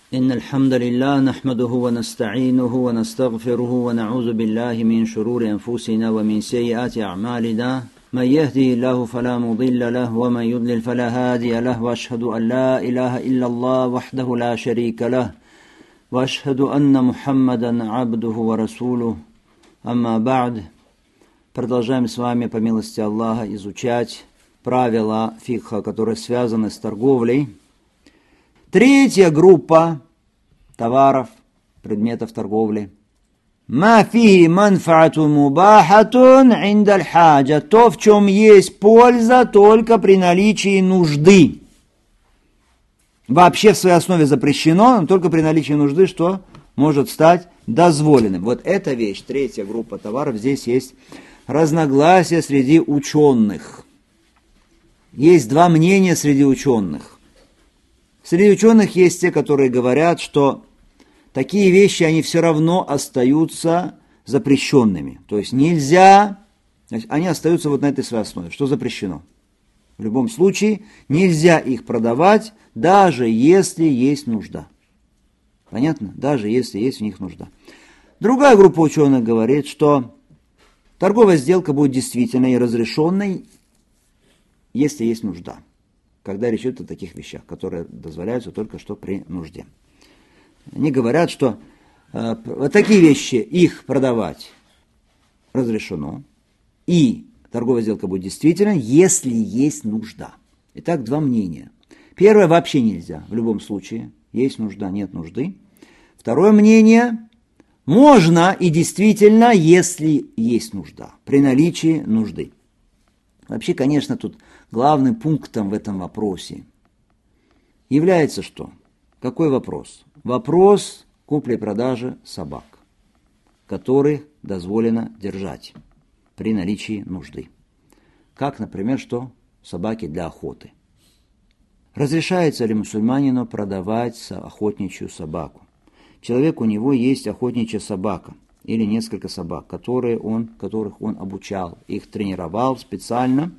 إن الحمد لله نحمده ونستعينه ونستغفره ونعوذ بالله من شرور أنفسنا ومن سيئات أعمالنا من يهدي الله فلا مضل له ومن يضلل فلا هادي له وأشهد أن لا إله إلا الله وحده لا شريك له وأشهد أن محمدا عبده ورسوله أما بعد. Продолжаем с вами, по милости Аллаха, изучать правила фикха, которые связаны с торговлей. Третья группа товаров, предметов торговли. Ма фихи манфаатун мубахатун индаль хаджа. То, в чем есть польза только при наличии нужды. Вообще в своей основе запрещено, но только при наличии нужды, что может стать дозволенным. Вот эта вещь, третья группа товаров, здесь есть разногласия среди ученых. Есть два мнения среди ученых. Среди ученых есть те, которые говорят, что такие вещи, они все равно остаются запрещенными. То есть нельзя, они остаются вот на этой своей основе. Что запрещено? В любом случае нельзя их продавать, даже если есть нужда. Понятно? Даже если есть в них нужда. Другая группа ученых говорит, что торговая сделка будет действительно и разрешенной, если есть нужда. Когда речь идет о таких вещах, которые дозволяются только что при нужде. Они говорят, что вот такие вещи, их продавать разрешено, и торговая сделка будет действительно, если есть нужда. Итак, два мнения. Первое, вообще нельзя, в любом случае, есть нужда, нет нужды. Второе мнение, можно и действительно, если есть нужда, при наличии нужды. Вообще, конечно, тут главным пунктом в этом вопросе является что? Какой вопрос? Вопрос купли-продажи собак, которых дозволено держать при наличии нужды. Как, например, что собаки для охоты. Разрешается ли мусульманину продавать охотничью собаку? Человек, у него есть охотничья собака или несколько собак, которых он обучал, их тренировал специально,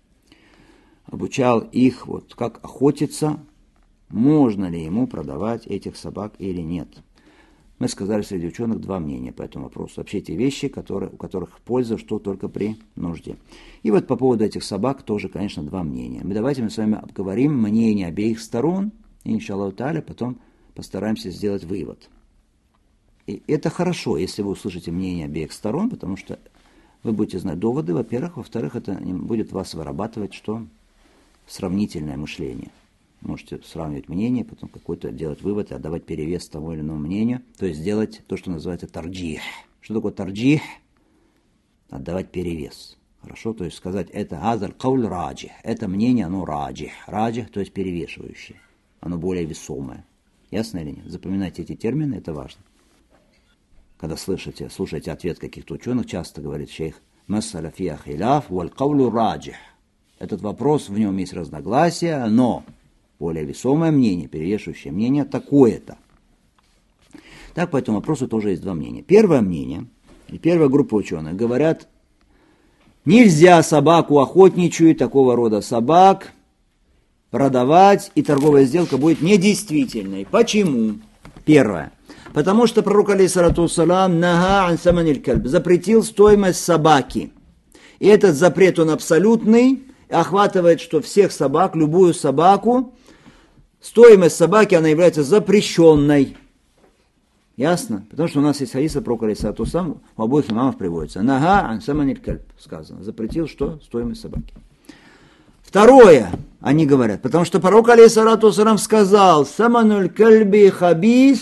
обучал их, вот, как охотиться, можно ли ему продавать этих собак или нет. Мы сказали, среди ученых два мнения по этому вопросу. Вообще те вещи, у которых польза, что только при нужде. И вот по поводу этих собак тоже, конечно, два мнения. Давайте мы с вами обговорим мнение обеих сторон, и, иншаллаху тааля, потом постараемся сделать вывод. И это хорошо, если вы услышите мнение обеих сторон, потому что вы будете знать доводы, во-первых. Во-вторых, это будет вас вырабатывать, что сравнительное мышление. Можете сравнивать мнение, потом какой-то делать вывод и отдавать перевес тому или иному мнению. То есть делать то, что называется тарджих. Что такое тарджих? Отдавать перевес. Хорошо, то есть сказать, это азаль кауль раджих. Это мнение, оно раджих. Раджих, то есть перевешивающее. Оно более весомое. Ясно или нет? Запоминайте эти термины, это важно. Когда слушаете ответ каких-то ученых, часто говорит шейх, масаля фиа хиляф валь каулю раджих. Этот вопрос, в нем есть разногласия, но более весомое мнение, перевешивающее мнение, такое-то. Так, по этому вопросу тоже есть два мнения. Первое мнение, и первая группа ученых говорят, нельзя собаку охотничью, такого рода собак, продавать, и торговая сделка будет недействительной. Почему? Первое. Потому что пророк, алейхиссалату вассалам, нага ан саманиль кальб, запретил стоимость собаки. И этот запрет, он абсолютный, охватывает, что всех собак, любую собаку, стоимость собаки, она является запрещенной. Ясно? Потому что у нас есть хадис про алейхиссалату вассалам, у обоих имамов приводится. Нага ан саманиль кальб, сказано. Запретил что? Стоимость собаки. Второе, они говорят, потому что пророк, алейхиссалату вассалам, сказал, самануль кальби хабис,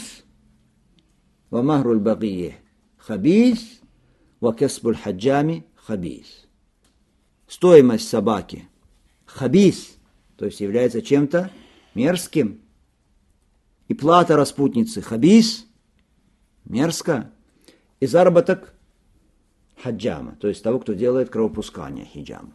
ва махруль багие хабис, ва касбуль хаджами хабис. Стоимость собаки хабис, то есть является чем-то мерзким. И плата распутницы хабис, мерзко. И заработок хаджама, то есть того, кто делает кровопускание, хиджама.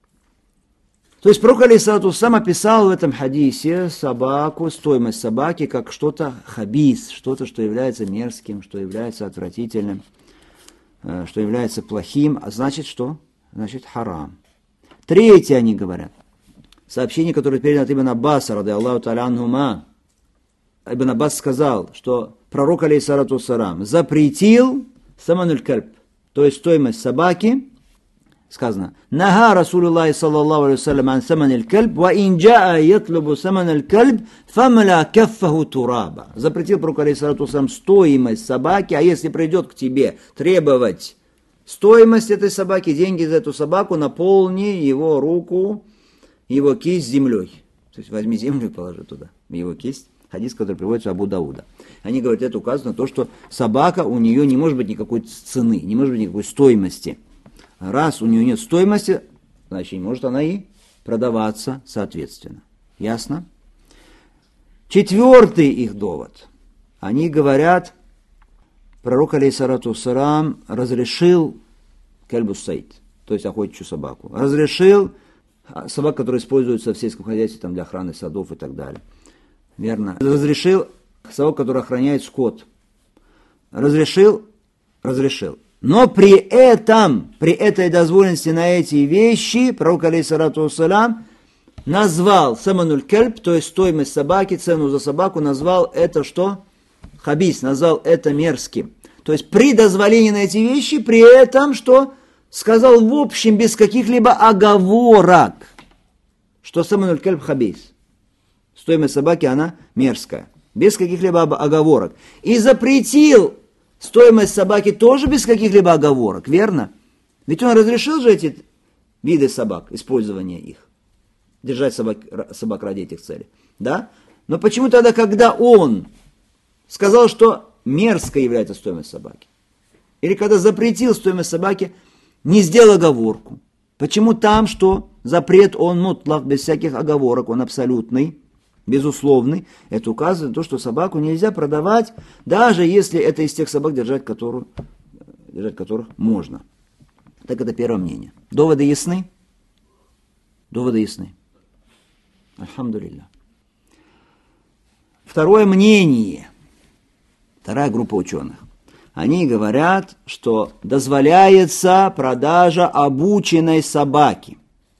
То есть пророк, алейхиссалату вассалам, описал в этом хадисе собаку, стоимость собаки, как что-то хабис, что-то, что является мерзким, что является отвратительным, что является плохим, а значит что? Значит харам. Третье, они говорят, сообщение, которое передано от Ибн Аббаса, ради Аллаху та'аля анхума, Ибн Аббас сказал, что пророк, алейхиссалату вассалам, запретил самануль кальб, то есть стоимость собаки. Сказано: «Нага Расулуллахи саллаллаху алейхи вассалям ан саманиль кальб, ва ин джаа ятлубу саманаль кальб, фамля каффаху тураба». Запретил пророк, алейхиссалату вассалам, стоимость собаки, а если придет к тебе требовать стоимость этой собаки, деньги за эту собаку, наполни его руку, его кисть землей. То есть возьми землю и положи туда, в его кисть. Хадис, который приводится Абу Дауда. Они говорят, это указано на то, что собака, у нее не может быть никакой цены, не может быть никакой стоимости. Раз у нее нет стоимости, значит, не может она и продаваться соответственно. Ясно? Четвертый их довод. Они говорят, пророк, алейхиссалату вассалам, разрешил кальбус сайд, то есть охотничью собаку. Разрешил собак, которые используются в сельском хозяйстве там, для охраны садов и так далее. Верно. Разрешил собак, который охраняет скот. Разрешил. Но при этой дозволенности на эти вещи пророк, алейхиссалату вассалам, назвал самануль кальб, то есть стоимость собаки, цену за собаку, назвал это что? Хабис, назвал это мерзким. То есть при дозволении на эти вещи, при этом что? Сказал в общем, без каких-либо оговорок, что самануль кальб хабис. Стоимость собаки, она мерзкая. Без каких-либо оговорок. И запретил стоимость собаки тоже без каких-либо оговорок, верно? Ведь он разрешил же эти виды собак, использование их. Держать собак ради этих целей. Да? Но почему тогда, когда он сказал, что мерзкой является стоимость собаки? Или когда запретил стоимость собаки, не сделал оговорку? Почему там, что запрет он мутлак, без всяких оговорок, он абсолютный, безусловный, это указывает на то, что собаку нельзя продавать, даже если это из тех собак, держать которых можно. Так это первое мнение. Доводы ясны? Доводы ясны. Альхамдулилля. Второе мнение. Вторая группа ученых. Они говорят, что дозволяется продажа обученной собаки.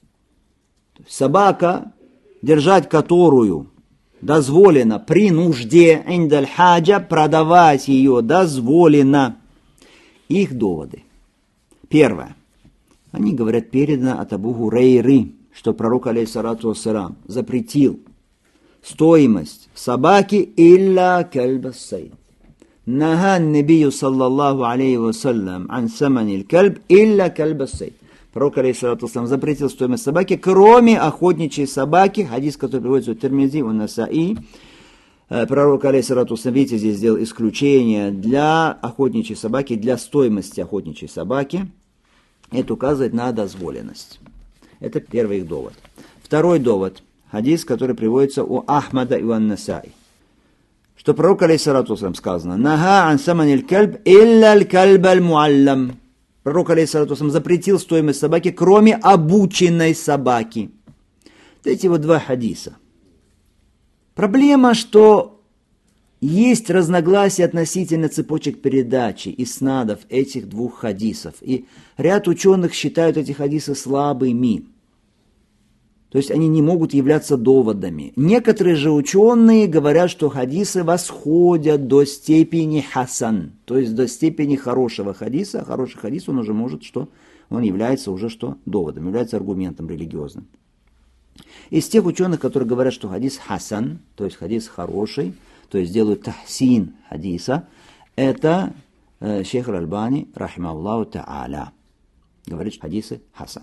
Собака, держать которую дозволено при нужде, индаль хаджа, продавать ее дозволено. Их доводы. Первое. Они говорят, передано от Абу Хурейры, что пророк, алейхиссалату вассалам, запретил стоимость собаки илля кальбас сайд. Нага набию саллаллаху алейхи вассалям ан саманиль кальб илля кальбас сайд. Пророк, алейхиссалату вассалам, запретил стоимость собаки, кроме охотничьей собаки, хадис, который приводится в Тирмизи, у Насаи. Пророк, алейхиссалату вассалам, видите, здесь сделал исключение для охотничьей собаки, для стоимости охотничьей собаки. Это указывает на дозволенность. Это первый их довод. Второй довод, хадис, который приводится у Ахмада и у Ан-Насаи. Что пророк, алейхиссалату вассалам, сказано: «Нага ан саманиль кальб илля аль-кальб аль-муаллам». Пророк, алейхиссалату вассалам, запретил стоимость собаки, кроме обученной собаки. Эти вот два хадиса. Проблема, что есть разногласия относительно цепочек передачи и снадов этих двух хадисов. И ряд ученых считают эти хадисы слабыми. То есть они не могут являться доводами. Некоторые же ученые говорят, что хадисы восходят до степени хасан, то есть до степени хорошего хадиса. Хороший хадис, он уже может, что он является уже что? Доводом, является аргументом религиозным. Из тех ученых, которые говорят, что хадис хасан, то есть хадис хороший, то есть делают тахсин хадиса, это шейх Аль-Альбани, рахимахуллаху та'аля, говорит, что хадисы хасан.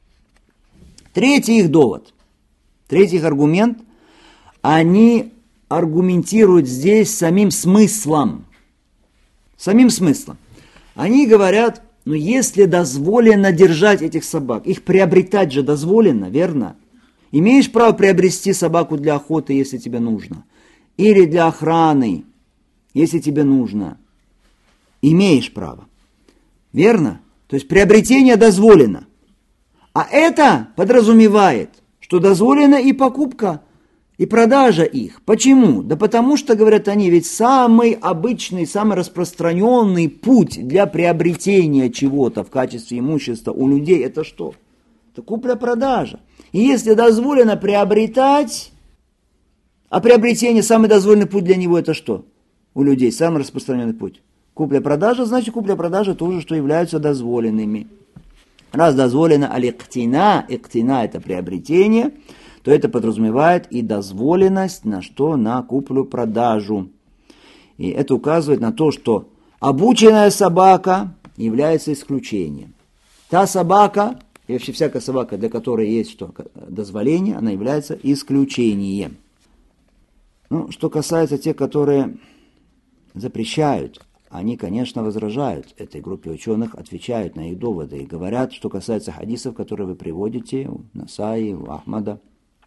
Третий их довод, третий их аргумент, они аргументируют здесь самим смыслом. Самим смыслом. Они говорят, ну если дозволено держать этих собак, их приобретать же дозволено, верно? Имеешь право приобрести собаку для охоты, если тебе нужно. Или для охраны, если тебе нужно. Имеешь право. Верно? То есть приобретение дозволено. А это подразумевает, что дозволена и покупка, и продажа их. Почему? Да потому что, говорят они, ведь самый обычный, самый распространенный путь для приобретения чего-то в качестве имущества у людей это что? Это купля-продажа. И если дозволено приобретать, А приобретение, самый дозволенный путь для него это что? У людей самый распространенный путь. Купля-продажа, значит купля-продажа тоже, что являются дозволенными. Раз дозволено аль-иктина, иктина это приобретение, то это подразумевает и дозволенность на что? На куплю-продажу. И это указывает на то, что обученная собака является исключением. Та собака, и вообще всякая собака, для которой есть что? Дозволение, она является исключением. Ну, что касается тех, которые запрещают, они, конечно, возражают этой группе ученых, отвечают на их доводы и говорят, что касается хадисов, которые вы приводите у Насаи, у Ахмада.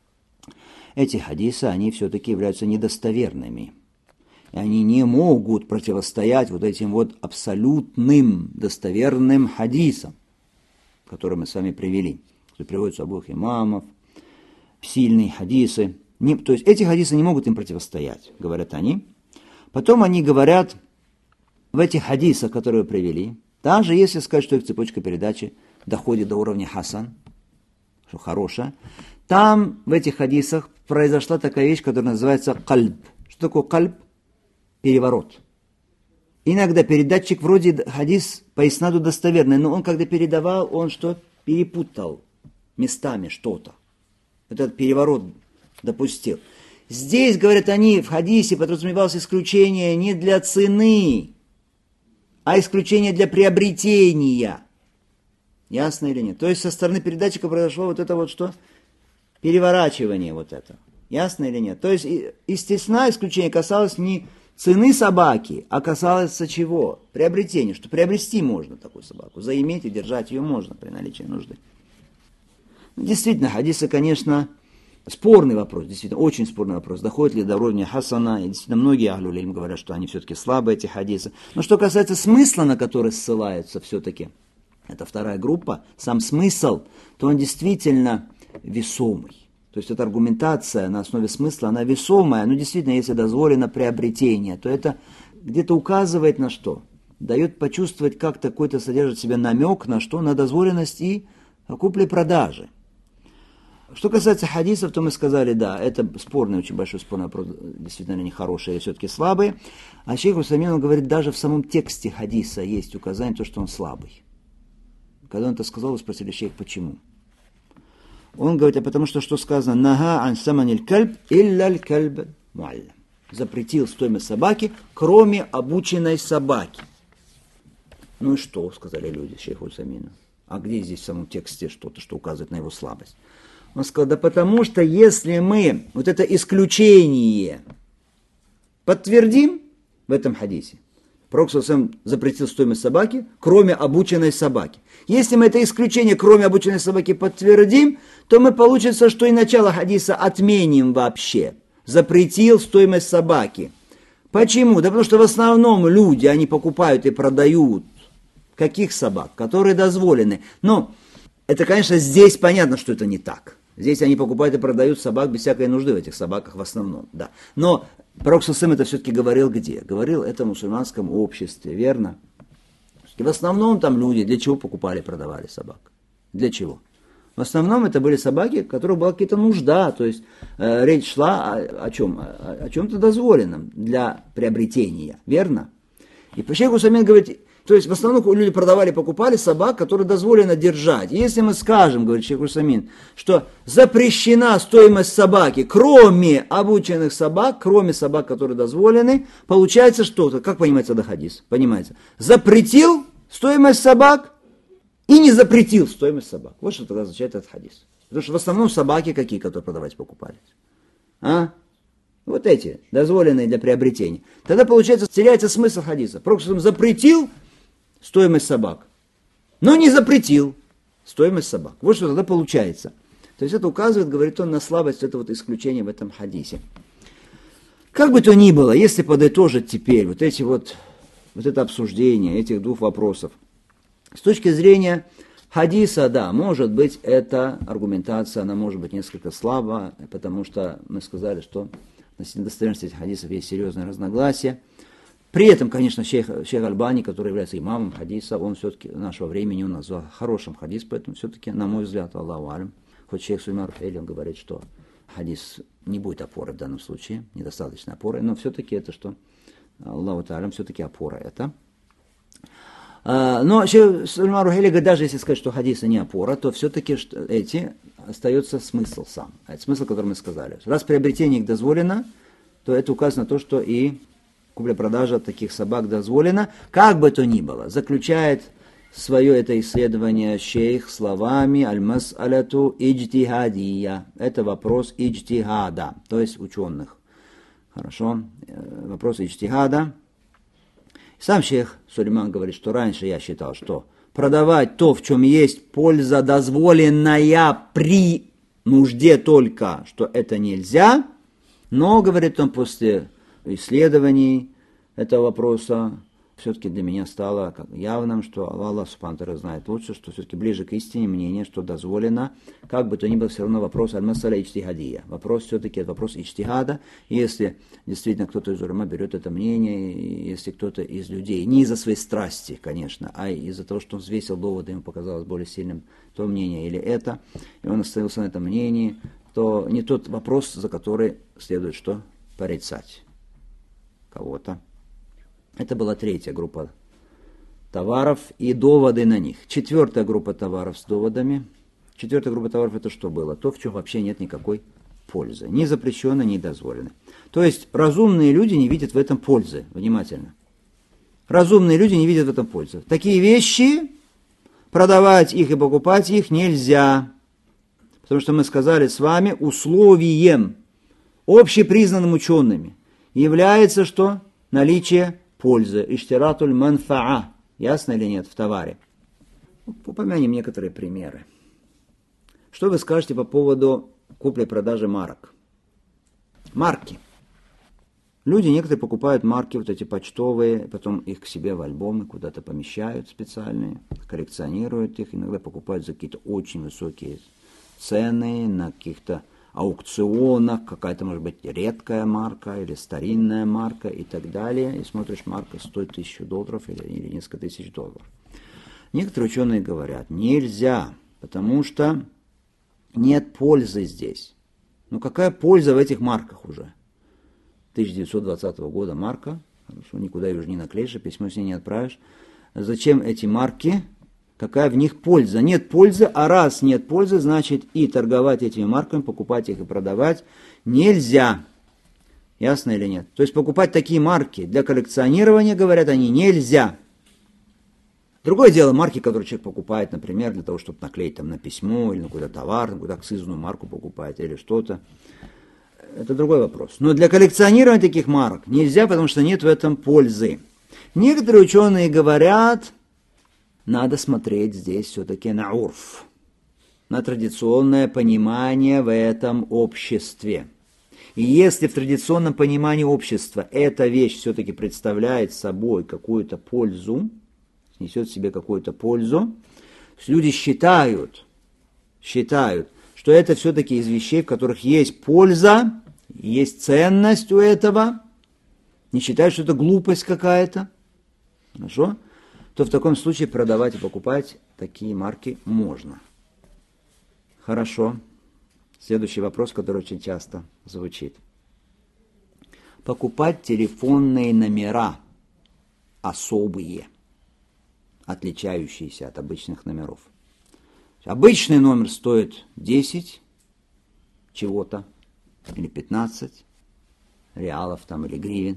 Эти хадисы, они все-таки являются недостоверными. И они не могут противостоять вот этим вот абсолютным достоверным хадисам, которые мы с вами привели. Что приводятся обоих имамов, сильные хадисы. То есть эти хадисы не могут им противостоять, говорят они. Потом они говорят, в этих хадисах, которые вы привели, даже если сказать, что их цепочка передачи доходит до уровня хасан, что хорошая, там в этих хадисах произошла такая вещь, которая называется кальб. Что такое кальб? Переворот. Иногда передатчик вроде хадис по иснаду достоверный, но он когда передавал, он что? Перепутал местами что-то. Этот переворот допустил. Здесь, говорят они, в хадисе подразумевалось исключение не для цены, а исключение для приобретения. Ясно или нет? То есть со стороны передатчика произошло вот это вот что? Переворачивание вот это. Ясно или нет? То есть, естественно, исключение касалось не цены собаки, а касалось чего? Приобретения, что приобрести можно такую собаку, заиметь и держать ее можно при наличии нужды. Действительно, хадисы, конечно, спорный вопрос, действительно, очень спорный вопрос. Доходит ли до уровня хасана, и действительно, многие ахлюль илм говорят, что они все-таки слабые, эти хадисы. Но что касается смысла, на который ссылаются все-таки, это вторая группа, сам смысл, то он действительно весомый. То есть эта аргументация на основе смысла, она весомая, но действительно, если дозволено приобретение, то это где-то указывает на что? Дает почувствовать, как какой-то содержит в себе намек на что? На дозволенность и купли-продажи. Что касается хадисов, то мы сказали, да, это спорный, очень большой спорный вопрос, действительно они хорошие или все-таки слабые. А шейх Усамин говорит, даже в самом тексте хадиса есть указание, то, что он слабый. Когда он это сказал, вы спросили шейх, почему? Он говорит, а потому что сказано, нага ан саманиль кальб илляль кальб муаллям. Запретил стоимость собаки, кроме обученной собаки. Ну и что, сказали люди шейху Усамину. А где здесь в самом тексте что-то, что указывает на его слабость? Он сказал, да потому что если мы вот это исключение подтвердим в этом хадисе, Пророк ﷺ запретил стоимость собаки, кроме обученной собаки. Если мы это исключение, кроме обученной собаки, подтвердим, то мы получится, что и начало хадиса отменим вообще. Запретил стоимость собаки. Почему? Да потому что в основном люди, они покупают и продают каких собак, которые дозволены. Но это, конечно, здесь понятно, что это не так. Здесь они покупают и продают собак без всякой нужды в этих собаках в основном. Да. Но Пророк ﷺ это все-таки говорил где? Говорил это в мусульманском обществе, верно? В основном там люди для чего покупали и продавали собак? Для чего? В основном это были собаки, у которых была какая-то нужда, то есть речь шла о чем? О чем-то дозволенном для приобретения, верно? И шейх Усамин говорит, то есть в основном люди продавали, покупали собак, которые дозволено держать. И если мы скажем, говорит шейх Усамин, что запрещена стоимость собаки, кроме обученных собак, кроме собак, которые дозволены, получается что-то, как понимается этот хадис? Понимаете? Запретил стоимость собак и не запретил стоимость собак. Вот что тогда означает этот хадис. Потому что в основном собаки какие, которые продавать покупались? Вот эти, дозволенные для приобретения. Тогда, получается, теряется смысл хадиса. Пророк запретил стоимость собак, но не запретил стоимость собак. Вот что тогда получается. То есть это указывает, говорит он, на слабость этого исключения в этом хадисе. Как бы то ни было, если подытожить теперь вот это обсуждение этих двух вопросов, с точки зрения хадиса, да, может быть, эта аргументация, она может быть несколько слаба, потому что мы сказали, что относительно достоверности этих хадисов есть серьезные разногласия. При этом, конечно, шейх Альбани, который является имамом хадиса, он все-таки нашего времени он назвал хорошим хадис, поэтому все-таки, на мой взгляд, Аллаху алям, хоть шейх Сулейман Рухейли, он говорит, что хадис не будет опорой в данном случае, недостаточной опорой, но все-таки это что? Аллаху Та'алям, все-таки опора это. Но Сульман Рухайли говорит, даже если сказать, что хадисы не опора, то все-таки эти остается смысл сам. Это смысл, который мы сказали. Раз приобретение их дозволено, то это указано на то, что и купля-продажа таких собак дозволена, как бы то ни было. Заключает свое это исследование шейх словами аль-мас'аляту иджтихадия. Это вопрос иджтихада, то есть ученых. Хорошо, вопрос иджтихада. Сам шейх Сулейман говорит, что раньше я считал, что продавать то, в чем есть польза дозволенная при нужде только, что это нельзя. Но, говорит он, после исследований этого вопроса, все-таки для меня стало явным, что Аллах Субхану ва Тааля знает лучше, что все-таки ближе к истине мнение, что дозволено, как бы то ни было, все равно вопрос аль-масаля иджтихадия. Вопрос все-таки это вопрос иджтихада. Если действительно кто-то из уляма берет это мнение, если кто-то из людей, не из-за своей страсти, конечно, а из-за того, что он взвесил доводы, ему показалось более сильным то мнение или это, и он остановился на этом мнении, то не тот вопрос, за который следует что? Порицать кого-то. Это была третья группа товаров и доводы на них. Четвертая группа товаров с доводами. Четвертая группа товаров это что было? То, в чем вообще нет никакой пользы. Ни запрещено, ни дозволено. То есть разумные люди не видят в этом пользы. Внимательно. Разумные люди не видят в этом пользы. Такие вещи, продавать их и покупать их нельзя. Потому что мы сказали с вами, условием, общепризнанным учеными, является что? Наличие пользы. Иштиратуль манфаа. Ясно или нет в товаре? Упомянем некоторые примеры. Что вы скажете по поводу купли-продажи марок? Марки. Люди некоторые покупают марки, вот эти почтовые, потом их к себе в альбомы куда-то помещают специальные, коллекционируют их, иногда покупают за какие-то очень высокие цены, на каких-то аукционах, какая-то, может быть, редкая марка или старинная марка и так далее. И смотришь, марка стоит $1000 или несколько тысяч долларов. Некоторые ученые говорят, нельзя, потому что нет пользы здесь. Ну какая польза в этих марках уже? 1920 года марка, хорошо, никуда ее уже не наклеишь, письмо с ней не отправишь. Зачем эти марки? Какая в них польза? Нет пользы, а раз нет пользы, значит и торговать этими марками, покупать их и продавать нельзя. Ясно или нет? То есть покупать такие марки для коллекционирования, говорят они, нельзя. Другое дело, марки, которые человек покупает, например, для того, чтобы наклеить там на письмо или на какой-то товар, на какую-то акцизную марку покупает или что-то. Это другой вопрос. Но для коллекционирования таких марок нельзя, потому что нет в этом пользы. Некоторые ученые говорят, надо смотреть здесь все-таки на урф, на традиционное понимание в этом обществе. И если в традиционном понимании общества эта вещь все-таки представляет собой какую-то пользу, несет в себе какую-то пользу, люди считают, что это все-таки из вещей, в которых есть польза, есть ценность у этого, не считают, что это глупость какая-то, хорошо? То в таком случае продавать и покупать такие марки можно. Хорошо. Следующий вопрос, который очень часто звучит. Покупать телефонные номера особые, отличающиеся от обычных номеров. Обычный номер стоит 10 чего-то, или 15 реалов там, или гривен.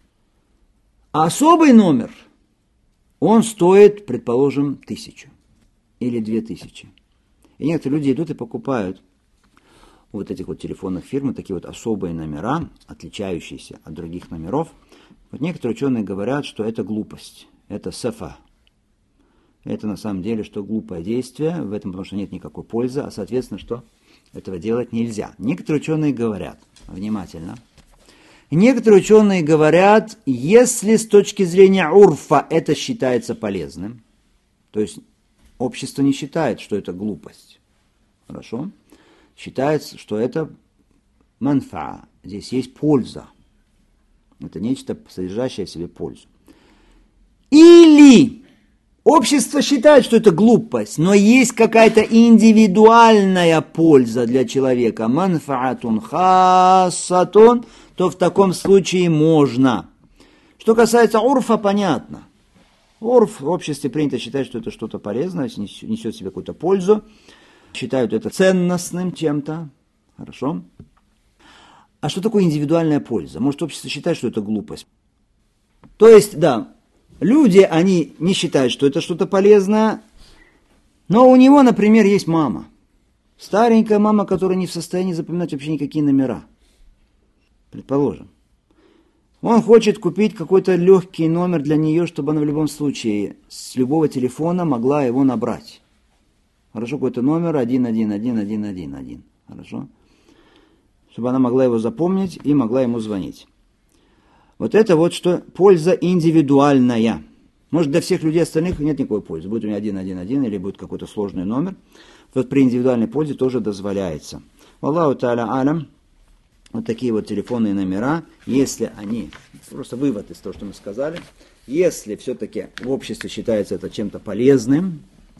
А особый номер, он стоит, предположим, 1000 или 2000. И некоторые люди идут и покупают у вот этих вот телефонных фирм такие вот особые номера, отличающиеся от других номеров. Вот некоторые ученые говорят, что это глупость, это сафа. Это на самом деле, что глупое действие, в этом потому что нет никакой пользы, а соответственно, что этого делать нельзя. Некоторые ученые говорят, внимательно, некоторые ученые говорят, если с точки зрения урфа это считается полезным, то есть общество не считает, что это глупость, хорошо, считается, что это манфа, здесь есть польза, это нечто, содержащее в себе пользу. Или Общество считает, что это глупость, но есть какая-то индивидуальная польза для человека. Манфаатун хасатун, то в таком случае можно. Что касается урфа, понятно. Урф в обществе принято считать, что это что-то полезное, несет себе какую-то пользу. Считают это ценностным чем-то. Хорошо. А что такое индивидуальная польза? Может, общество считает, что это глупость? То есть, да, люди, они не считают, что это что-то полезное, но у него, например, есть мама. Старенькая мама, которая не в состоянии запоминать вообще никакие номера. Предположим. Он хочет купить какой-то легкий номер для нее, чтобы она в любом случае с любого телефона могла его набрать. Хорошо, какой-то номер 111111. Хорошо? Чтобы она могла его запомнить и могла ему звонить. Вот это вот что польза индивидуальная. Может, для всех людей остальных нет никакой пользы. Будет у меня 111 или будет какой-то сложный номер. Вот при индивидуальной пользе тоже дозволяется. Аллаху та'аля алям. Вот такие вот телефонные номера, если они, просто вывод из того, что мы сказали, если все-таки в обществе считается это чем-то полезным,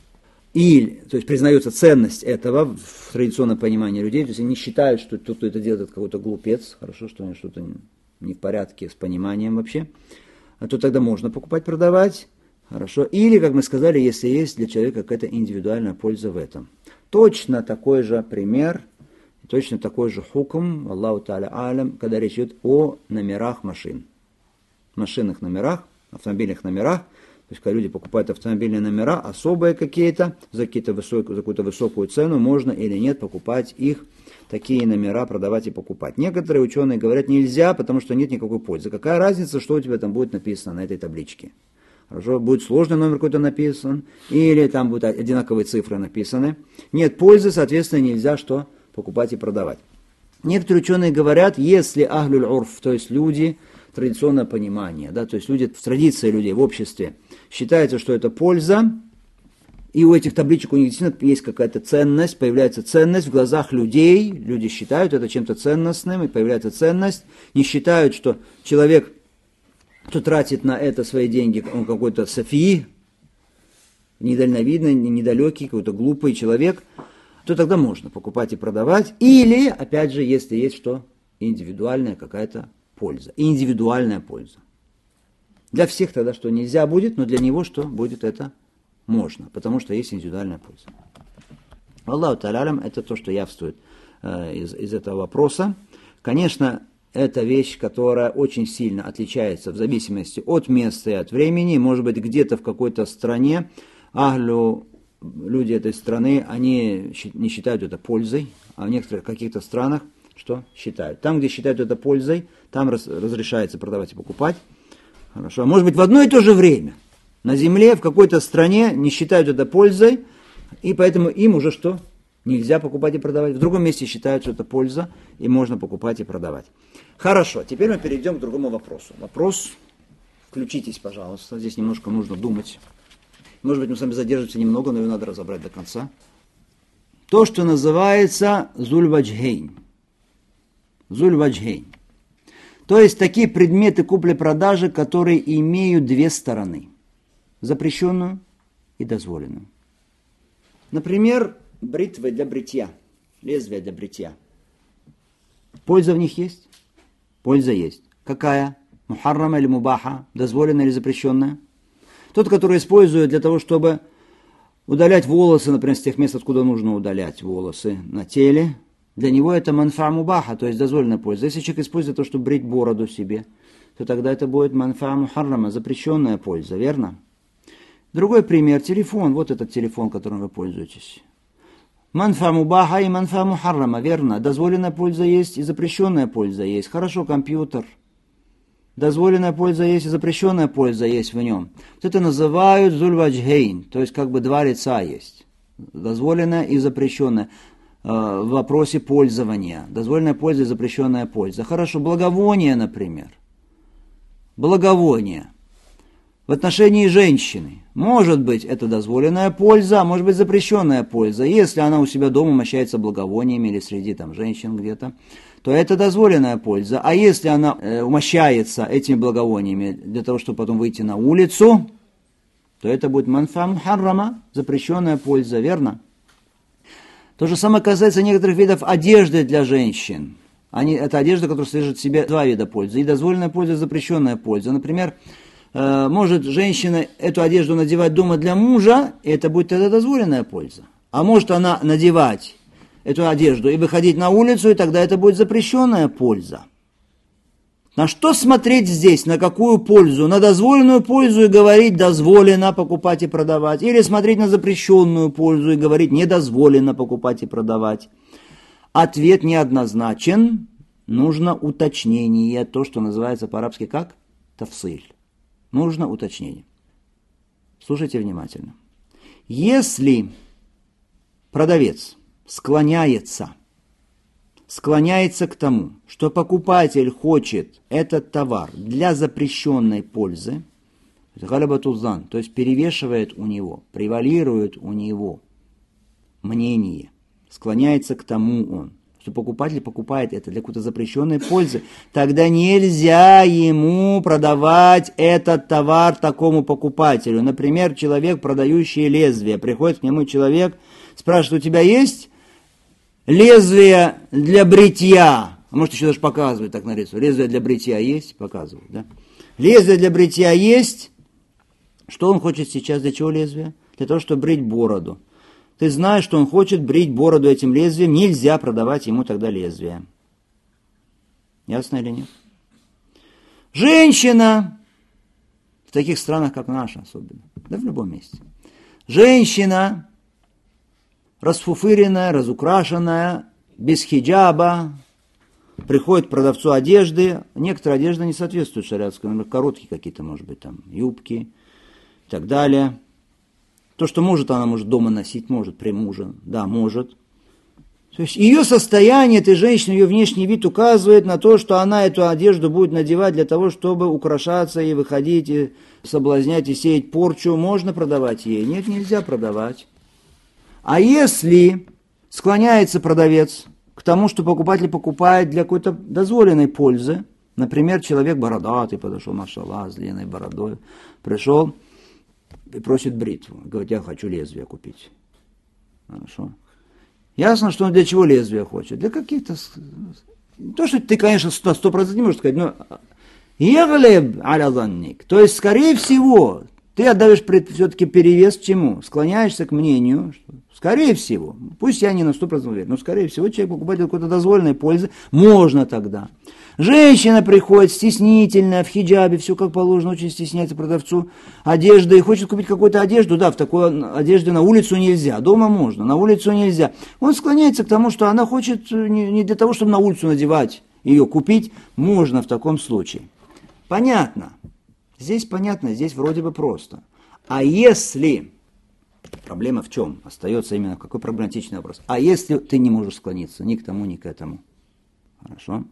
или, то есть признается ценность этого в традиционном понимании людей, то есть они считают, что тот, кто это делает, это какой-то глупец, хорошо, что что-то не в порядке с пониманием вообще, то тогда можно покупать, продавать, хорошо, или, как мы сказали, если есть для человека какая-то индивидуальная польза в этом. Точно такой же пример, точно такой же хукм, Аллаху та'аля алям, когда речь идет о номерах машин. Машинных номерах, автомобильных номерах. То есть, когда люди покупают автомобильные номера, особые какие-то, за какую-то высокую цену, можно или нет покупать их, такие номера продавать и покупать. Некоторые ученые говорят, нельзя, потому что нет никакой пользы. Какая разница, что у тебя там будет написано на этой табличке? Хорошо, будет сложный номер какой-то написан, или там будут одинаковые цифры написаны. Нет пользы, соответственно, нельзя что? Покупать и продавать. Некоторые ученые говорят, если ахлюль урф, то есть люди, традиционное понимание, да, то есть люди, в традиции людей, в обществе, считается, что это польза, и у этих табличек у них действительно есть какая-то ценность, появляется ценность в глазах людей, люди считают это чем-то ценностным, и появляется ценность, не считают, что человек, кто тратит на это свои деньги, он какой-то софии, недальновидный, недалекий, какой-то глупый человек, то тогда можно покупать и продавать. Или, опять же, если есть что? Индивидуальная какая-то польза. Индивидуальная польза. Для всех тогда что нельзя будет, но для него что будет это можно, потому что есть индивидуальная польза. Аллаху та'алям, это то, что явствует из этого вопроса. Конечно, это вещь, которая очень сильно отличается в зависимости от места и от времени. Может быть, где-то в какой-то стране люди этой страны, они не считают это пользой, а в некоторых каких-то странах что считают? Там, где считают это пользой, там разрешается продавать и покупать. Хорошо. А может быть, в одно и то же время на земле, в какой-то стране не считают это пользой, и поэтому им уже что? Нельзя покупать и продавать. В другом месте считают, что это польза, и можно покупать и продавать. Хорошо, теперь мы перейдем к другому вопросу. Вопрос, включитесь, пожалуйста, здесь немножко нужно думать. Может быть, мы с вами задержимся немного, но ее надо разобрать до конца. То, что называется зуль-ваджхейн. Зуль-ваджхейн. То есть такие предметы купли-продажи, которые имеют две стороны. Запрещенную и дозволенную. Например, бритвы для бритья. Лезвия для бритья. Польза в них есть? Польза есть. Какая? Мухаррама или мубаха? Дозволенная или запрещенная? Тот, который использует для того, чтобы удалять волосы, например, с тех мест, откуда нужно удалять волосы на теле, для него это манфа мубаха, то есть дозволенная польза. Если человек использует то, чтобы брить бороду себе, то тогда это будет манфа мухаррама, запрещенная польза, верно? Другой пример, телефон, вот этот телефон, которым вы пользуетесь. Манфа мубаха и манфа мухаррама, верно? Дозволенная польза есть и запрещенная польза есть. Хорошо, компьютер. Дозволенная польза есть и запрещенная польза есть в нем. Вот это называют зуль-ваджхейн, то есть как бы два лица есть. Дозволенная и запрещенная в вопросе пользования. Дозволенная польза и запрещенная польза. Хорошо, благовоние, например. Благовоние. В отношении женщины. Может быть, это дозволенная польза, а может быть, запрещенная польза. Если она у себя дома мощается благовониями или среди там женщин где-то, то это дозволенная польза. А если она умощается этими благовониями для того, чтобы потом выйти на улицу, то это будет манфа мухаррама, запрещенная польза, верно? То же самое касается некоторых видов одежды для женщин. Это одежда, которая содержит в себе два вида пользы. И дозволенная польза, и запрещенная польза. Например, может женщина эту одежду надевать дома для мужа, и это будет тогда дозволенная польза. А может она надевать эту одежду и выходить на улицу, и тогда это будет запрещенная польза. На что смотреть здесь, на какую пользу? На дозволенную пользу и говорить дозволено покупать и продавать. Или смотреть на запрещенную пользу и говорить недозволено покупать и продавать. Ответ неоднозначен, нужно уточнение, то, что называется по-арабски как? Тафсиль. Нужно уточнение. Слушайте внимательно. Если продавец склоняется к тому, что покупатель хочет этот товар для запрещенной пользы, то есть перевешивает у него, превалирует у него мнение, склоняется к тому он, что покупатель покупает это для какой-то запрещенной пользы, тогда нельзя ему продавать этот товар такому покупателю. Например, человек, продающий лезвие, приходит к нему человек, спрашивает, у тебя есть лезвие для бритья? А может еще даже показывает так нарисовать. Лезвие для бритья есть? Показывает, да? Лезвие для бритья есть. Что он хочет сейчас? Для чего лезвие? Для того, чтобы брить бороду. Ты знаешь, что он хочет брить бороду этим лезвием, нельзя продавать ему тогда лезвие. Ясно или нет? Женщина, в таких странах, как наша особенно, да в любом месте, женщина, расфуфыренная, разукрашенная, без хиджаба, приходит к продавцу одежды, некоторые одежды не соответствуют шариатской, например, короткие какие-то, может быть, там, юбки и так далее. То, что может, она может дома носить, может при муже, да, может. То есть ее состояние, этой женщины, ее внешний вид указывает на то, что она эту одежду будет надевать для того, чтобы украшаться и выходить, и соблазнять, и сеять порчу. Можно продавать ей? Нет, нельзя продавать. А если склоняется продавец к тому, что покупатель покупает для какой-то дозволенной пользы, например, человек бородатый подошел, машаллах, с длинной бородой, пришел и просит бритву, говорит, я хочу лезвие купить. Хорошо. Ясно, что он для чего лезвие хочет? Для каких-то... То, что ты, конечно, 100% не можешь сказать, но... Яглеб аля занник. То есть, скорее всего, ты отдаешь все-таки перевес чему? Склоняешься к мнению, что, скорее всего, пусть я не на 100% уверен, но скорее всего человек покупает какой-то дозволенной пользы, можно тогда. Женщина приходит стеснительная, в хиджабе, все как положено, очень стесняется продавцу одежды и хочет купить какую-то одежду, да, в такой одежде на улицу нельзя, дома можно, на улицу нельзя. Он склоняется к тому, что она хочет не для того, чтобы на улицу надевать ее, купить можно в таком случае. Понятно. Здесь понятно, здесь вроде бы просто. А если... Проблема в чем? Остается именно какой проблематичный вопрос. А если ты не можешь склониться ни к тому, ни к этому? Хорошо?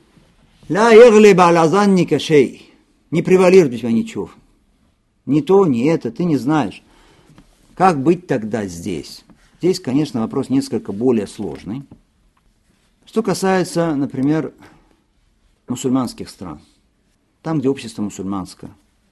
Ля яглиба аля занника шей. Не превалирует у тебя ничего. Ни то, ни это, ты не знаешь. Как быть тогда здесь? Здесь, конечно, вопрос несколько более сложный. Что касается, например, мусульманских стран. Там, где общество мусульманское.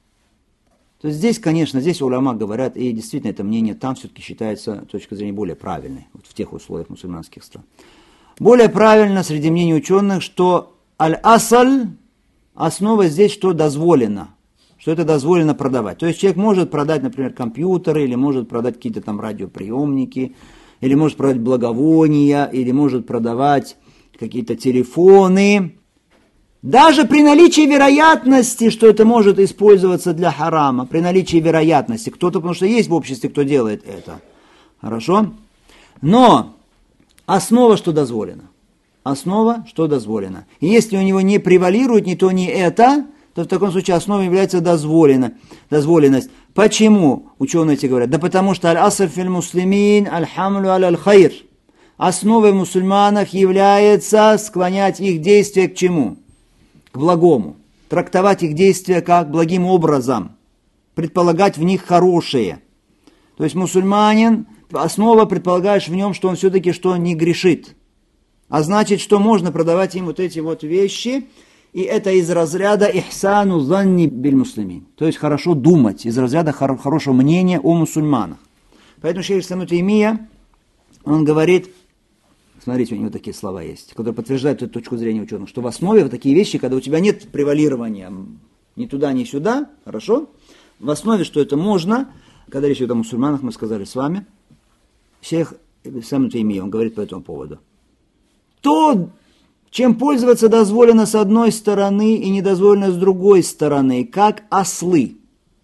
То есть здесь, конечно, здесь уляма говорят, и действительно это мнение там все-таки считается, с точки зрения, более правильной, вот в тех условиях мусульманских стран. Более правильно среди мнений ученых, что аль-асаль, основа здесь, что дозволено, что это дозволено продавать. То есть человек может продать, например, компьютеры, или может продать какие-то там радиоприемники, или может продать благовония, или может продавать какие-то телефоны. Даже при наличии вероятности, что это может использоваться для харама, при наличии вероятности, кто-то, потому что есть в обществе, кто делает это. Хорошо? Но основа, что дозволено. Основа, что дозволено. И если у него не превалирует ни то, ни это, то в таком случае основой является дозволенность. Почему ученые эти говорят? Да потому что аль-аср фил муслимин, аль-хамлю аль-хайр. Основой в мусульманах является склонять их действия к чему? К благому. Трактовать их действия как благим образом. Предполагать в них хорошее. То есть мусульманин, основа предполагаешь в нем, что он все-таки что не грешит. А значит, что можно продавать им вот эти вот вещи. И это из разряда ихсану занни биль муслимин. То есть хорошо думать, из разряда хорошего мнения о мусульманах. Поэтому шейх ибн Таймия, он говорит, смотрите, у него такие слова есть, которые подтверждают эту точку зрения ученых, что в основе вот такие вещи, когда у тебя нет превалирования ни туда, ни сюда, хорошо, в основе, что это можно, когда речь идет о мусульманах, мы сказали с вами, шейх ибн Таймия, он говорит по этому поводу. То, чем пользоваться дозволено с одной стороны и недозволено с другой стороны, как ослы.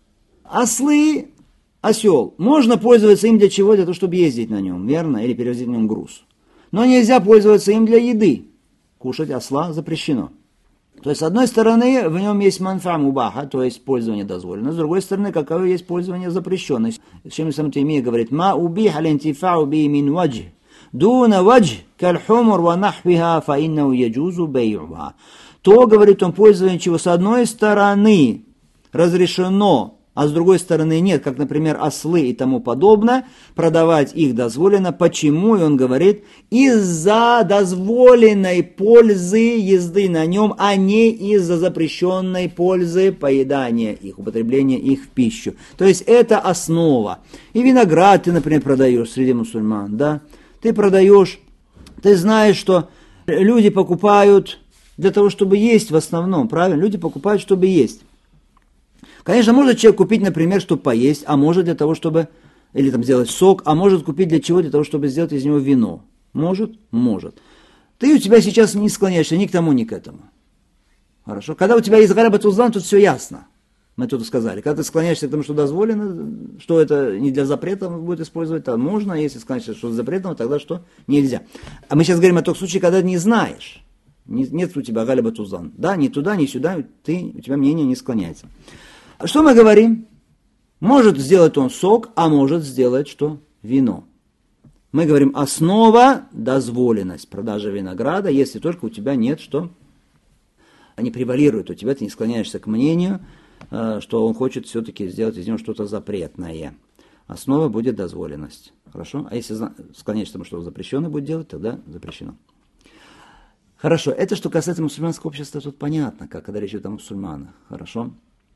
Ослы, осел, можно пользоваться им для чего? Для того, чтобы ездить на нем, верно? Или перевозить на нем груз. Но нельзя пользоваться им для еды. Кушать осла запрещено. То есть, с одной стороны, в нем есть манфа мубаха, то есть пользование дозволено. С другой стороны, каково есть пользование запрещенное. Шейх ибн Таймия говорит, «Ма убиха линтифау би мин ваджх, дуна ваджх, кальхумур ва нахвиха, фа иннау яджузу бей'уха». То, говорит он, пользование чего с одной стороны разрешено, а с другой стороны нет, как, например, ослы и тому подобное, продавать их дозволено. Почему? И он говорит, из-за дозволенной пользы езды на нем, а не из-за запрещенной пользы поедания их, употребления их в пищу. То есть это основа. И виноград ты, например, продаешь среди мусульман, да? Ты продаешь, ты знаешь, что люди покупают для того, чтобы есть в основном, правильно? Люди покупают, чтобы есть. Конечно, может человек купить, например, чтобы поесть, а может для того, чтобы, или там сделать сок, а может купить для чего? Для того, чтобы сделать из него вино. Может? Может. Ты у тебя сейчас не склоняешься ни к тому, ни к этому. Хорошо? Когда у тебя есть галаба тузлан, тут все ясно. Мы тут сказали. Когда ты склоняешься к тому, что дозволено, что это не для запрета будет использовать, то можно, а если склоняешься, что запретного, тогда что? Нельзя. А мы сейчас говорим о том случае, когда не знаешь. Нет у тебя галаба тузлан. Да, ни туда, ни сюда, у тебя мнение не склоняется. Что мы говорим? Может сделать он сок, а может сделать что? Вино. Мы говорим, основа – дозволенность продажи винограда, если только у тебя нет что? Не превалирует, у тебя ты не склоняешься к мнению, что он хочет все-таки сделать из него что-то запретное. Основа будет дозволенность. Хорошо? А если склоняешься к тому, что запрещено будет делать, тогда запрещено. Хорошо. Это что касается мусульманского общества, тут понятно, как когда речь идет о мусульманах. Хорошо?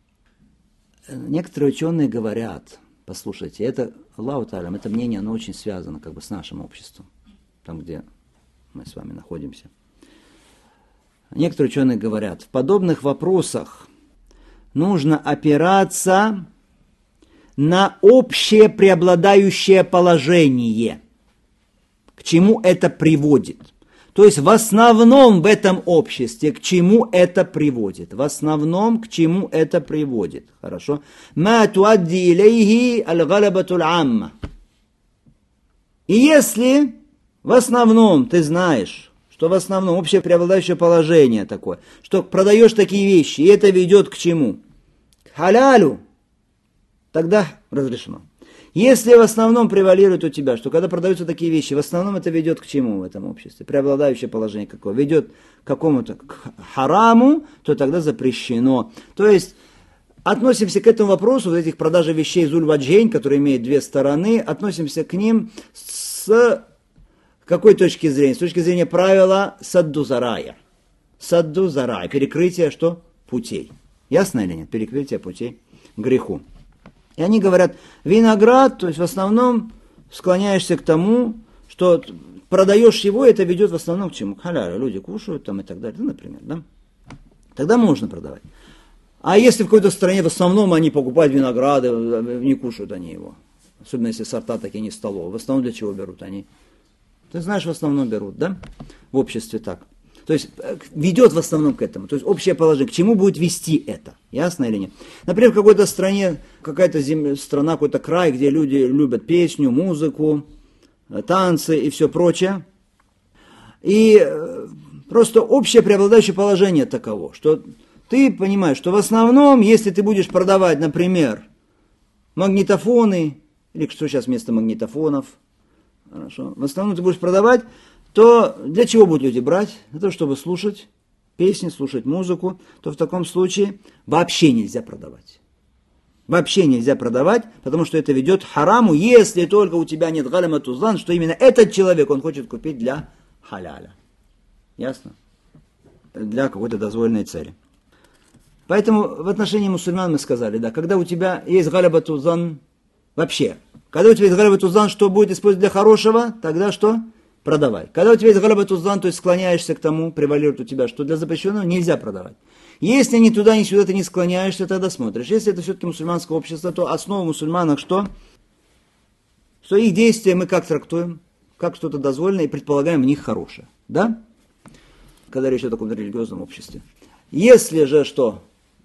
Некоторые ученые говорят, послушайте, это, Аллаху Та'алям, это мнение, оно очень связано как бы с нашим обществом, там, где мы с вами находимся. Некоторые ученые говорят, в подобных вопросах нужно опираться на общее преобладающее положение. К чему это приводит? То есть в основном в этом обществе к чему это приводит? В основном к чему это приводит? Хорошо? Ма туадди илейхи аль-галабатуль амма. И если в основном ты знаешь, что в основном общее преобладающее положение такое, что продаешь такие вещи, и это ведет к чему? К халялю, тогда разрешено. Если в основном превалирует у тебя, что когда продаются такие вещи, в основном это ведет к чему в этом обществе? Преобладающее положение какое? Ведет к какому-то к хараму, то тогда запрещено. То есть относимся к этому вопросу, вот этих продажи вещей зуль-ваджейн, которые имеют две стороны, относимся к ним с какой точки зрения? С точки зрения правила садду-зарая. Садду-зарая. Перекрытие что? Путей. Ясно или нет? Перекрытие путей к греху. И они говорят, виноград, то есть в основном склоняешься к тому, что продаешь его, это ведет в основном к чему? К халялю. Люди кушают там и так далее, например, да? Тогда можно продавать. А если в какой-то стране в основном они покупают винограды, не кушают они его. Особенно если сорта такие не столовые. В основном для чего берут они? Ты знаешь, в основном берут, да? В обществе так. То есть ведет в основном к этому. То есть общее положение. К чему будет вести это? Ясно или нет? Например, в какой-то стране, какая-то страна, какой-то край, где люди любят песню, музыку, танцы и все прочее. И просто общее преобладающее положение таково, что ты понимаешь, что в основном, если ты будешь продавать, например, магнитофоны, или что сейчас вместо магнитофонов, хорошо, в основном ты будешь продавать, то для чего будут люди брать? Для того, чтобы слушать песни, слушать музыку, то в таком случае вообще нельзя продавать. Вообще нельзя продавать, потому что это ведет к хараму, если только у тебя нет галама тузлан, что именно этот человек, он хочет купить для халяля. Ясно? для какой-то дозволенной цели. Поэтому в отношении мусульман мы сказали, да, когда у тебя есть галябату зан, вообще, когда у тебя есть галябату зан, что будет использовать для хорошего, тогда что? Продавай. Когда у тебя есть галябату зан, то есть склоняешься к тому, превалирует у тебя, что для запрещенного нельзя продавать. Если ни туда, ни сюда ты не склоняешься, тогда смотришь. Если это все-таки мусульманское общество, то основа мусульманов что? Что их действия мы как трактуем? Как что-то дозволенное и предполагаем в них хорошее. Да? Когда речь о таком религиозном обществе. Если же что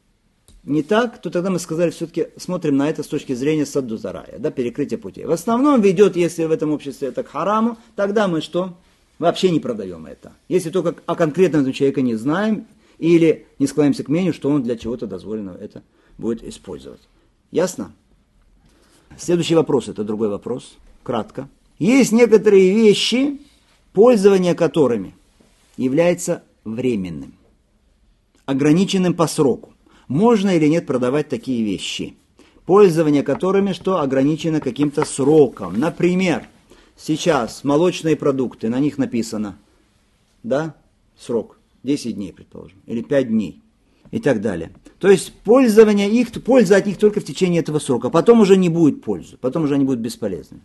не так, то тогда мы сказали, все-таки смотрим на это с точки зрения садду зарая, да, перекрытия путей. В основном ведет, если в этом обществе это к хараму, тогда мы что? Вообще не продаем это. Если только о конкретном этом человеке не знаем, или не склоняемся к мнению, что он для чего-то дозволенного это будет использовать. Ясно? Следующий вопрос, это другой вопрос, кратко. Есть некоторые вещи, пользование которыми является временным, ограниченным по сроку. Можно или нет продавать такие вещи, пользование которыми что ограничено каким-то сроком. Например, сейчас молочные продукты, на них написано, да, срок. 10 дней, предположим, или 5 дней, и так далее. То есть польза от них только в течение этого срока, потом уже не будет пользы, потом уже они будут бесполезны.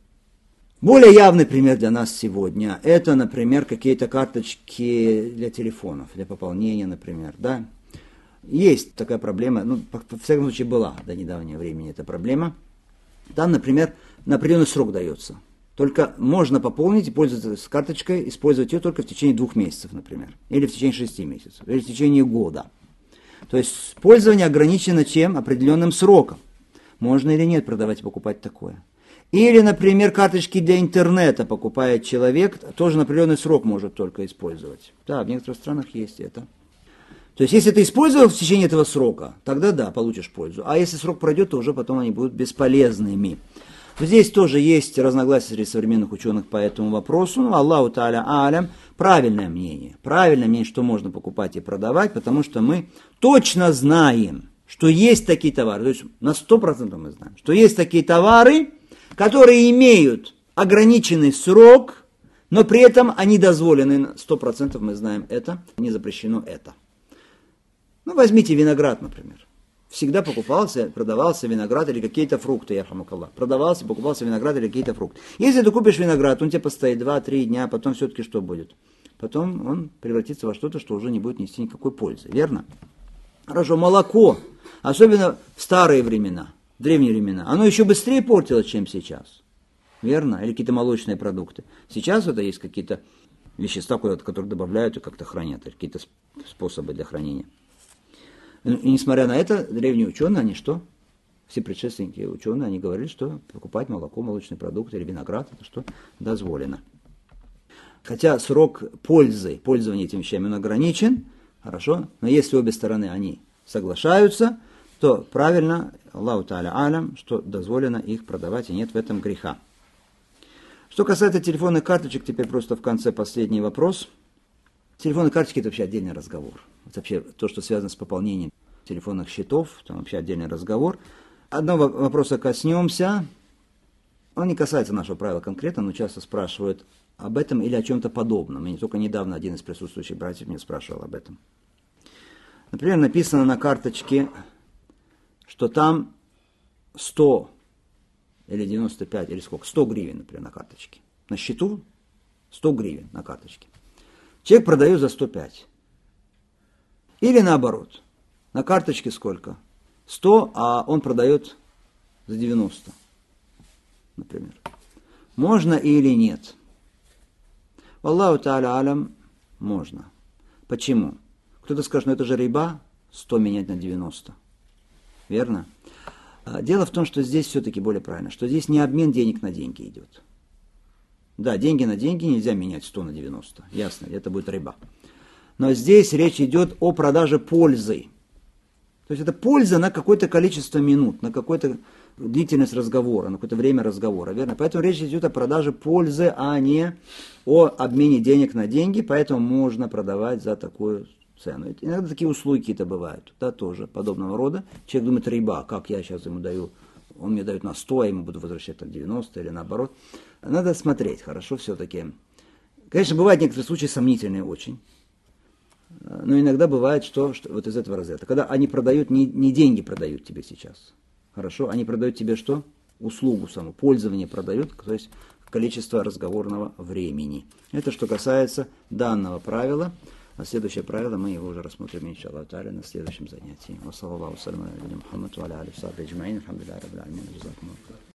Более явный пример для нас сегодня, это, например, какие-то карточки для телефонов, для пополнения, например, да. Есть такая проблема, ну, во всяком случае была до недавнего времени эта проблема. Там, например, на определенный срок дается. Только можно пополнить и пользоваться карточкой, использовать ее только в течение 2 месяцев, например. Или в течение 6 месяцев, или в течение года. То есть пользование ограничено чем? Определенным сроком. Можно или нет продавать и покупать такое. Или, например, карточки для интернета покупает человек, тоже на определенный срок может только использовать. Да, в некоторых странах есть это. То есть, если ты использовал в течение этого срока, тогда да, получишь пользу. А если срок пройдет, то уже потом они будут бесполезными. Здесь тоже есть разногласия среди современных ученых по этому вопросу. Ну, Аллаху Тааля Алям, правильное мнение, что можно покупать и продавать, потому что мы точно знаем, что есть такие товары, то есть на 100% мы знаем, что есть такие товары, которые имеют ограниченный срок, но при этом они дозволены, на 100% мы знаем это, не запрещено это. Ну, возьмите виноград, например. Всегда покупался, продавался виноград или какие-то фрукты, ярхамукаллах. Продавался, покупался виноград или какие-то фрукты. Если ты купишь виноград, он тебе постоит 2-3 дня, потом все-таки что будет? Потом он превратится во что-то, что уже не будет нести никакой пользы, верно? Хорошо, молоко, особенно в старые времена, в древние времена, оно еще быстрее портилось, чем сейчас. Верно? Или какие-то молочные продукты. Сейчас это есть какие-то вещества, которые добавляют и как-то хранят, или какие-то способы для хранения. И несмотря на это, древние ученые, они что? Все предшественники ученые, они говорили, что покупать молоко, молочные продукты или виноград, это что? Дозволено. Хотя срок пользования этими вещами он ограничен, хорошо, но если обе стороны, они соглашаются, то правильно, Аллаху Тааля Алям, что дозволено их продавать, и нет в этом греха. Что касается телефонных карточек, теперь просто в конце последний вопрос. Телефонные карточки – это вообще отдельный разговор. Это вообще то, что связано с пополнением телефонных счетов, там вообще отдельный разговор. Одного вопроса коснемся. Он не касается нашего правила конкретно, но часто спрашивают об этом или о чем-то подобном. И не только недавно один из присутствующих братьев меня спрашивал об этом. Например, написано на карточке, что там 100 или 95, или сколько, 100 гривен, например, на карточке. На счету 100 гривен на карточке. Человек продает за 105. Или наоборот, на карточке сколько? 100, а он продает за 90, например. Можно или нет? Аллаху Тааля Алям, можно. Почему? Кто-то скажет, ну это же риба, 100 менять на 90. Верно? Дело в том, что здесь все-таки более правильно, что здесь не обмен денег на деньги идет. Да, деньги на деньги нельзя менять 100 на 90. Ясно, это будет риба. Но здесь речь идет о продаже пользы. То есть это польза на какое-то количество минут, на какую-то длительность разговора, на какое-то время разговора, верно? Поэтому речь идет о продаже пользы, а не о обмене денег на деньги, поэтому можно продавать за такую цену. Иногда такие услуги какие-то бывают, да, тоже подобного рода. Человек думает, риба, как я сейчас ему даю, он мне дает на 100, а я ему буду возвращать на 90 или наоборот. Надо смотреть, хорошо, все-таки. Конечно, бывают некоторые случаи сомнительные очень. Но иногда бывает, что вот из этого разряда. Когда они продают, не деньги продают тебе сейчас. Хорошо? Они продают тебе что? Услугу саму, пользование продают, то есть количество разговорного времени. Это что касается данного правила. А следующее правило мы его уже рассмотрим, иншаллаху тааля, на следующем занятии. Ва саллаллаху салям аля Мухаммаду ва аля алихи ва сахбихи аджмаин. Алхамдулиллахи раббил аламин.